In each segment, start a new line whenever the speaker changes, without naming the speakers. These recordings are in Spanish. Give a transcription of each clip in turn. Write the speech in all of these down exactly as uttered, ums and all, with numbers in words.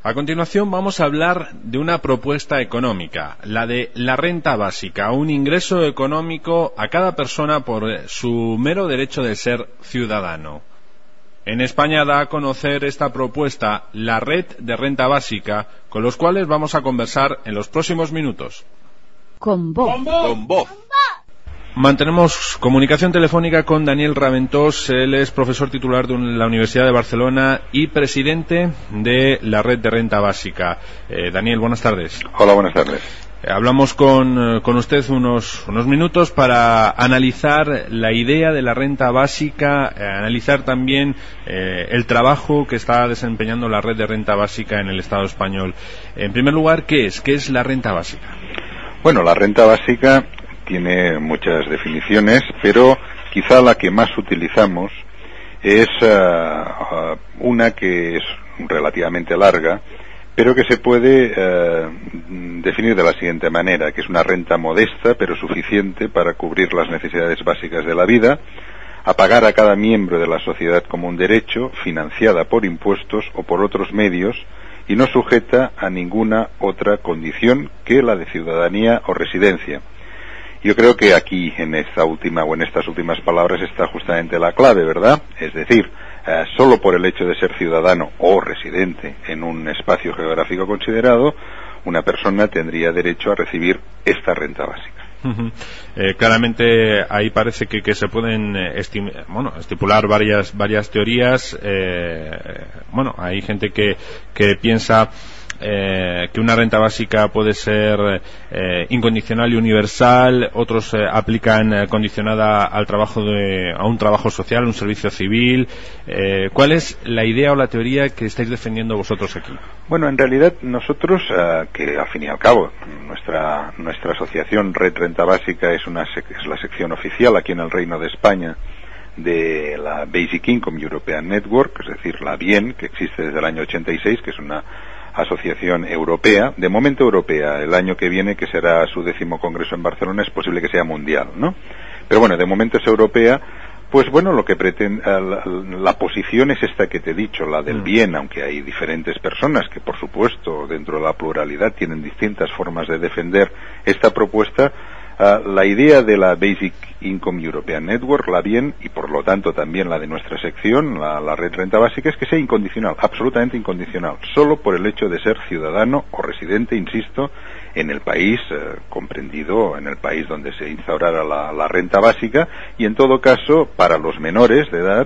A continuación vamos a hablar de una propuesta económica, la de la renta básica, un ingreso económico a cada persona por su mero derecho de ser ciudadano. En España da a conocer esta propuesta la Red de Renta Básica, con los cuales vamos a conversar en los próximos minutos.
Con voz.
Con voz. Mantenemos comunicación telefónica con Daniel Raventós. Él es profesor titular de la Universidad de Barcelona y presidente de la Red de Renta Básica. Eh, Daniel, buenas tardes.
Hola, buenas tardes.
Eh, hablamos con, con usted unos, unos minutos para analizar la idea de la renta básica, eh, analizar también eh, el trabajo que está desempeñando la Red de Renta Básica en el Estado español. En primer lugar, ¿qué es? ¿Qué es la renta básica?
Bueno, la renta básica tiene muchas definiciones, pero quizá la que más utilizamos es uh, uh, una que es relativamente larga, pero que se puede uh, definir de la siguiente manera, que es una renta modesta pero suficiente para cubrir las necesidades básicas de la vida, a pagar a cada miembro de la sociedad como un derecho, financiada por impuestos o por otros medios, y no sujeta a ninguna otra condición que la de ciudadanía o residencia. Yo creo que aquí, en esta última o en estas últimas palabras, está justamente la clave, ¿verdad? Es decir, eh, solo por el hecho de ser ciudadano o residente en un espacio geográfico considerado, una persona tendría derecho a recibir esta renta básica.
Uh-huh. Eh, claramente ahí parece que, que se pueden esti- bueno, estipular varias varias teorías. Eh, bueno, hay gente que, que piensa Eh, que una renta básica puede ser eh, incondicional y universal, otros eh, aplican eh, condicionada al trabajo de, a un trabajo social, un servicio civil. Eh, ¿Cuál es la idea o la teoría que estáis defendiendo vosotros aquí?
Bueno, en realidad nosotros, uh, que al fin y al cabo nuestra nuestra asociación Red Renta Básica es una sec- es la sección oficial aquí en el Reino de España de la Basic Income European Network, es decir, la B I E N, que existe desde el año ochenta y seis, que es una asociación europea, de momento europea. El año que viene, que será su décimo congreso en Barcelona, es posible que sea mundial, ¿no? Pero bueno, de momento es europea. Pues bueno, lo que pretende, la, la posición es esta que te he dicho, la del bien, aunque hay diferentes personas que, por supuesto, dentro de la pluralidad tienen distintas formas de defender esta propuesta. Uh, la idea de la Basic Income European Network, la B I E N, y por lo tanto también la de nuestra sección, la, la Red Renta Básica, es que sea incondicional, absolutamente incondicional, solo por el hecho de ser ciudadano o residente, insisto, en el país eh, comprendido, en el país donde se instaurara la, la renta básica, y en todo caso, para los menores de edad,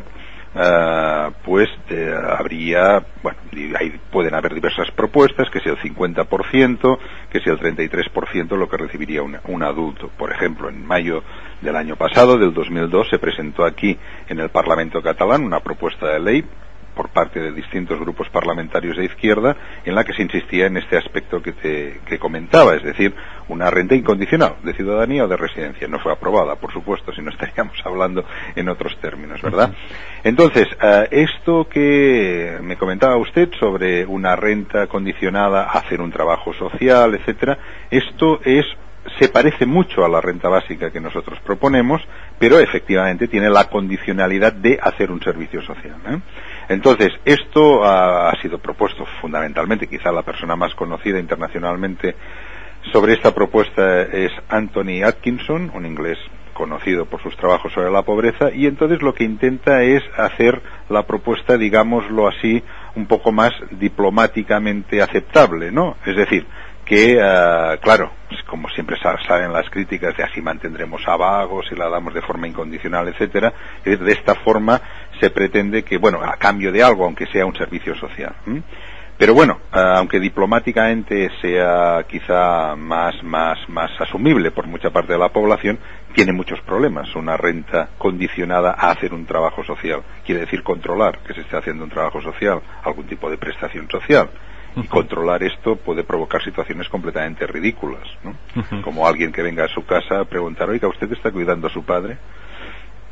Uh, pues eh, habría, bueno, ahí pueden haber diversas propuestas, que sea el cincuenta por ciento, que sea el treinta y tres por ciento lo que recibiría un, un adulto. Por ejemplo, en mayo del año pasado, del dos mil dos, se presentó aquí en el Parlamento catalán una propuesta de ley por parte de distintos grupos parlamentarios de izquierda, en la que se insistía en este aspecto que te que comentaba, es decir, una renta incondicional de ciudadanía o de residencia. No fue aprobada, por supuesto, si no estaríamos hablando en otros términos, ¿verdad? Entonces, uh, esto que me comentaba usted sobre una renta condicionada a hacer un trabajo social, etcétera, esto es se parece mucho a la renta básica que nosotros proponemos, pero efectivamente tiene la condicionalidad de hacer un servicio social, ¿eh? Entonces, esto ha, ha sido propuesto fundamentalmente, quizá la persona más conocida internacionalmente sobre esta propuesta es Anthony Atkinson, un inglés conocido por sus trabajos sobre la pobreza, y entonces lo que intenta es hacer la propuesta, digámoslo así, un poco más diplomáticamente aceptable, ¿no? Es decir, que, uh, claro, como siempre salen las críticas de así mantendremos a vagos y la damos de forma incondicional, etcétera, es decir, de esta forma se pretende que, bueno, a cambio de algo, aunque sea un servicio social. ¿m? Pero bueno, uh, aunque diplomáticamente sea quizá más, más, más asumible por mucha parte de la población, tiene muchos problemas. Una renta condicionada a hacer un trabajo social quiere decir controlar que se esté haciendo un trabajo social, algún tipo de prestación social. Y controlar esto puede provocar situaciones completamente ridículas, ¿no? Uh-huh. Como alguien que venga a su casa a preguntar, oiga, ¿usted está cuidando a su padre?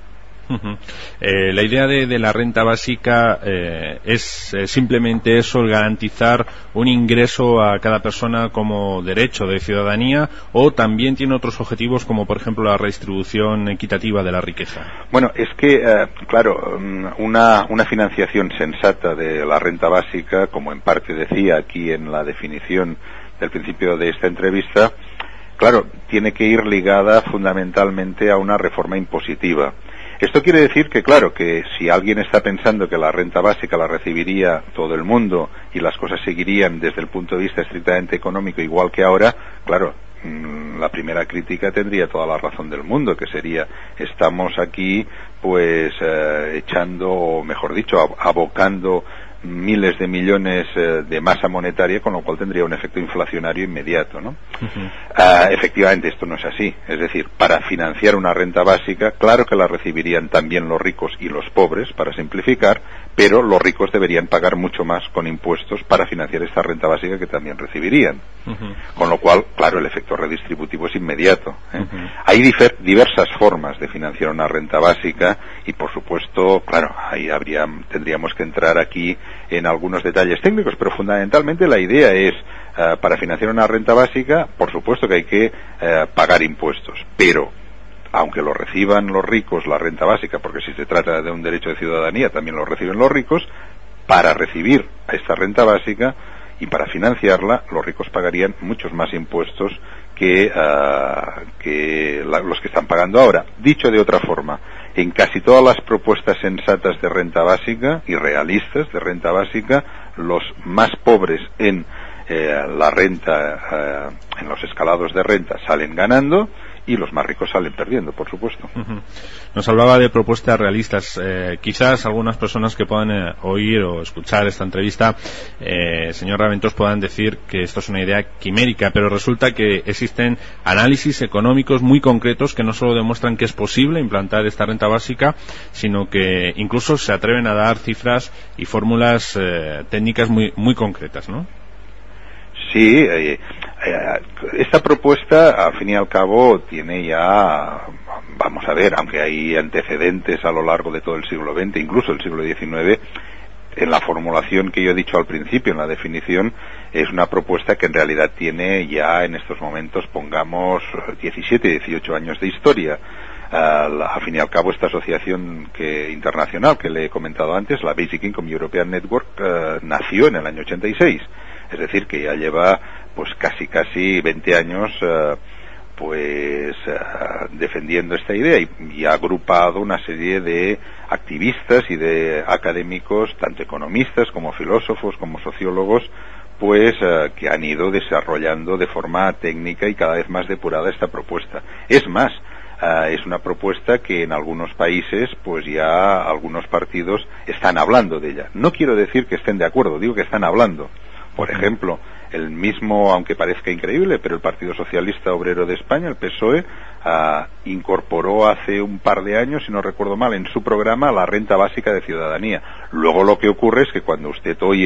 Uh-huh. Eh, la idea de, de la renta básica eh, es eh, simplemente eso, el garantizar un ingreso a cada persona como derecho de ciudadanía, o también tiene otros objetivos como por ejemplo la redistribución equitativa de la riqueza.
Bueno, es que eh, claro, una, una financiación sensata de la renta básica, como en parte decía aquí en la definición del principio de esta entrevista, claro, tiene que ir ligada fundamentalmente a una reforma impositiva. Esto quiere decir que, claro, que si alguien está pensando que la renta básica la recibiría todo el mundo y las cosas seguirían desde el punto de vista estrictamente económico igual que ahora, claro, mmm, la primera crítica tendría toda la razón del mundo, que sería, estamos aquí pues eh, echando, o mejor dicho, abocando miles de millones eh, de masa monetaria, con lo cual tendría un efecto inflacionario inmediato, ¿no? Uh-huh. Uh, efectivamente, esto no es así. Es decir, para financiar una renta básica, claro que la recibirían también los ricos y los pobres, para simplificar, pero los ricos deberían pagar mucho más con impuestos para financiar esta renta básica que también recibirían. Uh-huh. Con lo cual, claro, el efecto redistributivo es inmediato, ¿eh? Uh-huh. Hay difer- diversas formas de financiar una renta básica y, por supuesto, claro, ahí habría, tendríamos que entrar aquí en algunos detalles técnicos, pero fundamentalmente la idea es, uh, para financiar una renta básica, por supuesto que hay que uh, pagar impuestos, pero aunque lo reciban los ricos la renta básica, porque si se trata de un derecho de ciudadanía también lo reciben los ricos, para recibir a esta renta básica y para financiarla los ricos pagarían muchos más impuestos que, uh, que la, los que están pagando ahora. Dicho de otra forma, en casi todas las propuestas sensatas de renta básica y realistas de renta básica, los más pobres en eh, la renta, eh, en los escalados de renta, salen ganando y los más ricos salen perdiendo, por supuesto.
Uh-huh. Nos hablaba de propuestas realistas. Eh, quizás algunas personas que puedan eh, oír o escuchar esta entrevista, eh, señor Raventós, puedan decir que esto es una idea quimérica, pero resulta que existen análisis económicos muy concretos que no solo demuestran que es posible implantar esta renta básica, sino que incluso se atreven a dar cifras y fórmulas eh, técnicas muy, muy concretas, ¿no?
Sí, eh, eh, esta propuesta, al fin y al cabo, tiene ya, vamos a ver, aunque hay antecedentes a lo largo de todo el siglo veinte, incluso el siglo diecinueve, en la formulación que yo he dicho al principio, en la definición, es una propuesta que en realidad tiene ya en estos momentos, pongamos, diecisiete, dieciocho años de historia. Uh, la, al fin y al cabo, esta asociación que, internacional que le he comentado antes, la Basic Income European Network, uh, nació en el año ochenta y seis. Es decir, que ya lleva pues casi casi veinte años uh, pues uh, defendiendo esta idea y, y ha agrupado una serie de activistas y de académicos, tanto economistas como filósofos como sociólogos, pues uh, que han ido desarrollando de forma técnica y cada vez más depurada esta propuesta. Es más, uh, es una propuesta que en algunos países pues ya algunos partidos están hablando de ella. No quiero decir que estén de acuerdo, digo que están hablando. Por ejemplo, el mismo, aunque parezca increíble, pero el Partido Socialista Obrero de España, el P S O E, uh, incorporó hace un par de años, si no recuerdo mal, en su programa la renta básica de ciudadanía. Luego lo que ocurre es que cuando usted oye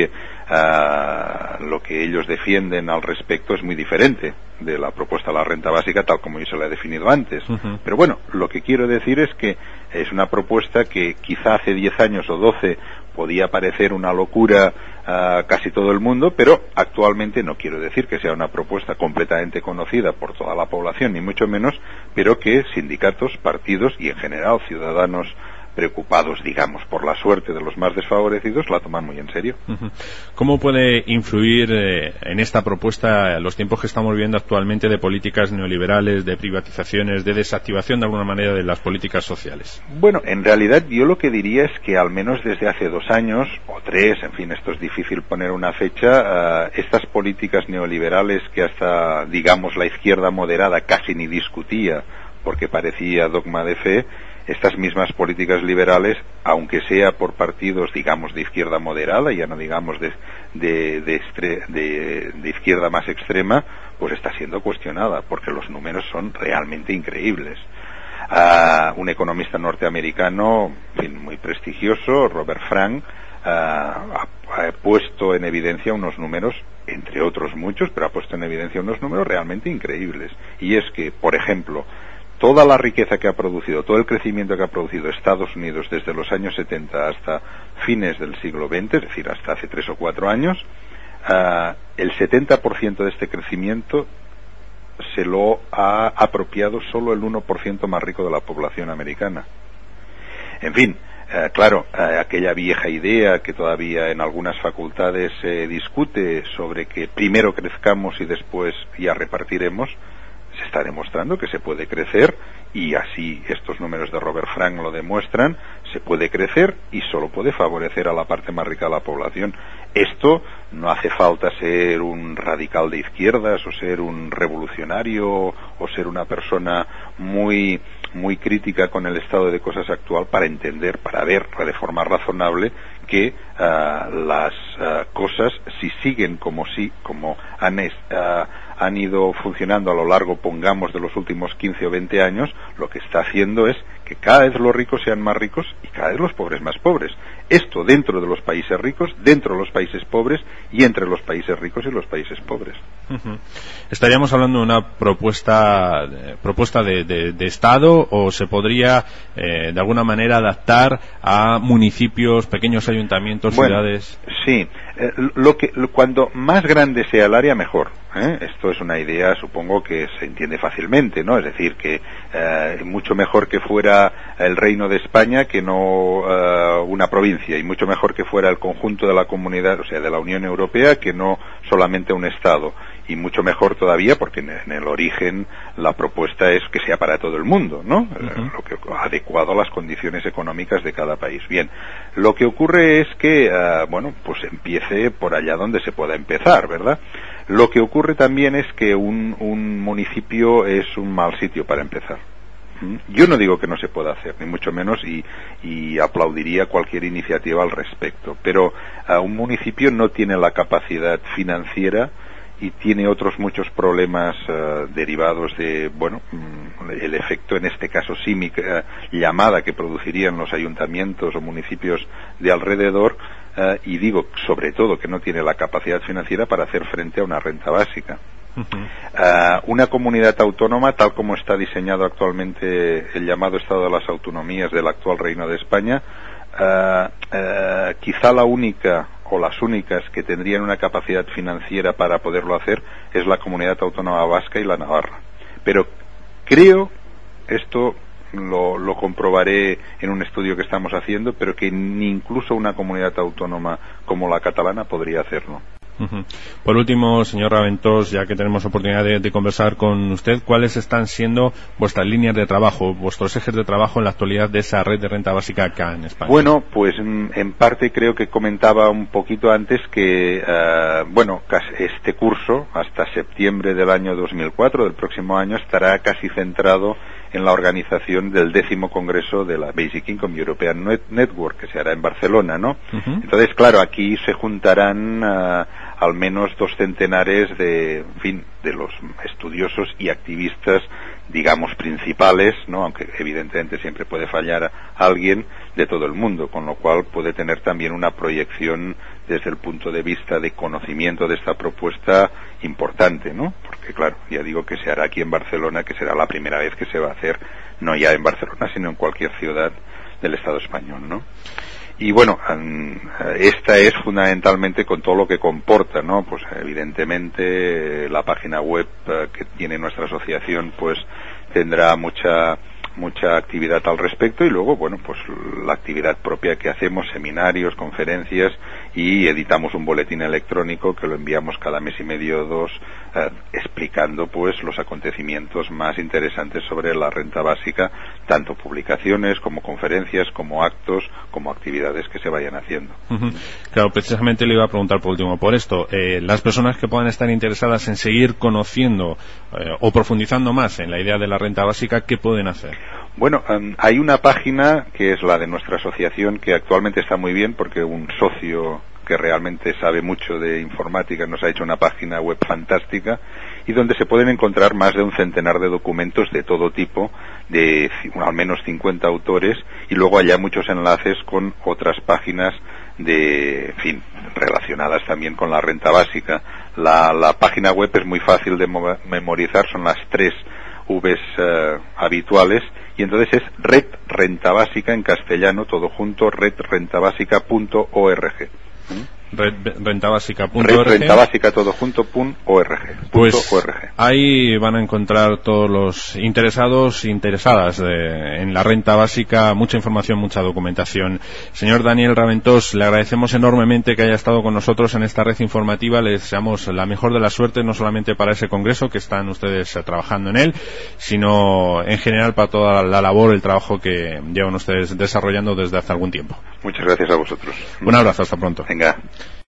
uh, lo que ellos defienden al respecto es muy diferente de la propuesta de la renta básica tal como yo se la he definido antes. Uh-huh. Pero bueno, lo que quiero decir es que es una propuesta que quizá hace diez años o doce podía parecer una locura a casi todo el mundo, pero actualmente no quiero decir que sea una propuesta completamente conocida por toda la población, ni mucho menos, pero que sindicatos, partidos y en general ciudadanos preocupados, digamos, por la suerte de los más desfavorecidos, la toman muy en serio.
¿Cómo puede influir eh, en esta propuesta los tiempos que estamos viviendo actualmente de políticas neoliberales, de privatizaciones, de desactivación de alguna manera de las políticas sociales?
Bueno, en realidad yo lo que diría es que al menos desde hace dos años, o tres, en fin, esto es difícil poner una fecha, uh, estas políticas neoliberales que hasta, digamos, la izquierda moderada casi ni discutía porque parecía dogma de fe, estas mismas políticas liberales, aunque sea por partidos, digamos, de izquierda moderada, ya no digamos de, de, de, estre, de, de izquierda más extrema, pues está siendo cuestionada, porque los números son realmente increíbles. Uh, un economista norteamericano, en fin, muy prestigioso, Robert Frank, uh, ha, ha puesto en evidencia unos números, entre otros muchos, pero ha puesto en evidencia unos números realmente increíbles. Y es que, por ejemplo, toda la riqueza que ha producido, todo el crecimiento que ha producido Estados Unidos desde los años setenta hasta fines del siglo veinte, es decir, hasta hace tres o cuatro años, uh, el setenta por ciento de este crecimiento se lo ha apropiado solo el uno por ciento más rico de la población americana. En fin, eh, claro, eh, aquella vieja idea que todavía en algunas facultades se eh, discute sobre que primero crezcamos y después ya repartiremos, se está demostrando que se puede crecer, y así estos números de Robert Frank lo demuestran. Se puede crecer y solo puede favorecer a la parte más rica de la población. Esto no hace falta ser un radical de izquierdas o ser un revolucionario o ser una persona muy muy crítica con el estado de cosas actual para entender, para ver de forma razonable que uh, las uh, cosas, si siguen como si como han, uh, han ido funcionando a lo largo, pongamos, de los últimos quince o veinte años, lo que está haciendo es que cada vez los ricos sean más ricos y cada vez los pobres más pobres. Esto dentro de los países ricos, dentro de los países pobres y entre los países ricos y los países pobres.
Uh-huh. ¿Estaríamos hablando de una propuesta eh, propuesta de, de, de Estado, o se podría eh, de alguna manera adaptar a municipios, pequeños ayuntamientos,
bueno,
ciudades?
Sí, eh, lo que lo, cuando más grande sea el área, mejor. ¿eh? Esto es una idea, supongo que se entiende fácilmente, ¿no? Es decir, que eh, mucho mejor que fuera el Reino de España que no eh, una provincia, y mucho mejor que fuera el conjunto de la comunidad, o sea, de la Unión Europea, que no solamente un Estado. Y mucho mejor todavía porque en el origen la propuesta es que sea para todo el mundo, ¿no? Uh-huh. Lo que adecuado a las condiciones económicas de cada país. Bien, lo que ocurre es que, uh, bueno, pues empiece por allá donde se pueda empezar, ¿verdad? Lo que ocurre también es que un, un municipio es un mal sitio para empezar. Yo no digo que no se pueda hacer, ni mucho menos, y, y aplaudiría cualquier iniciativa al respecto, pero uh, un municipio no tiene la capacidad financiera y tiene otros muchos problemas uh, derivados de, bueno, el efecto, en este caso símica, uh, llamada que producirían los ayuntamientos o municipios de alrededor, uh, y digo, sobre todo, que no tiene la capacidad financiera para hacer frente a una renta básica. Uh-huh. Uh, una comunidad autónoma, tal como está diseñado actualmente el llamado Estado de las Autonomías del actual Reino de España, uh, uh, quizá la única o las únicas que tendrían una capacidad financiera para poderlo hacer es la Comunidad Autónoma Vasca y la Navarra. Pero creo, esto lo, lo comprobaré en un estudio que estamos haciendo, pero que ni incluso una comunidad autónoma como la catalana podría hacerlo.
Uh-huh. Por último, señor Raventós, ya que tenemos oportunidad de, de conversar con usted, ¿cuáles están siendo vuestras líneas de trabajo, vuestros ejes de trabajo en la actualidad de esa red de renta básica acá en España?
Bueno, pues en parte creo que comentaba un poquito antes que, uh, bueno, este curso, hasta septiembre del año dos mil cuatro, del próximo año, estará casi centrado en la organización del décimo congreso de la Basic Income European Network, que se hará en Barcelona, ¿no? Uh-huh. Entonces, claro, aquí se juntarán uh, al menos dos centenares de, en fin, de los estudiosos y activistas, digamos, principales, ¿no? Aunque evidentemente siempre puede fallar alguien, de todo el mundo, con lo cual puede tener también una proyección desde el punto de vista de conocimiento de esta propuesta importante, ¿no? Porque claro, ya digo que se hará aquí en Barcelona, que será la primera vez que se va a hacer, no ya en Barcelona, sino en cualquier ciudad del Estado español, ¿no? Y bueno, esta es fundamentalmente con todo lo que comporta, ¿no? Pues evidentemente la página web que tiene nuestra asociación pues tendrá mucha mucha actividad al respecto, y luego, bueno, pues la actividad propia que hacemos, seminarios, conferencias, y editamos un boletín electrónico que lo enviamos cada mes y medio o dos, eh, explicando pues los acontecimientos más interesantes sobre la renta básica, tanto publicaciones como conferencias, como actos, como actividades que se vayan haciendo.
Uh-huh. Claro, precisamente le iba a preguntar por último por esto. Eh, las personas que puedan estar interesadas en seguir conociendo eh, o profundizando más en la idea de la renta básica, ¿qué pueden hacer?
Bueno, um, hay una página que es la de nuestra asociación, que actualmente está muy bien porque un socio que realmente sabe mucho de informática nos ha hecho una página web fantástica, y donde se pueden encontrar más de un centenar de documentos de todo tipo, de al menos cincuenta autores, y luego haya muchos enlaces con otras páginas de, en fin, relacionadas también con la renta básica. La, la página web es muy fácil de mo- memorizar, son las tres Vs uh, habituales, y entonces es Red Renta Básica en castellano, todo junto, red renta básica punto org. ¿Mm?
Red Renta Básica punto org.
Red Renta Básica todo junto punto org.
Pues
org.
ahí van a encontrar todos los interesados interesadas de, en la renta básica, mucha información, mucha documentación. Señor Daniel Raventós, le agradecemos enormemente que haya estado con nosotros en esta red informativa. Le deseamos la mejor de las suertes, no solamente para ese congreso que están ustedes eh, trabajando en él, sino en general para toda la labor, el trabajo que llevan ustedes desarrollando desde hace algún tiempo.
Muchas gracias a vosotros.
Un abrazo, hasta pronto.
Venga.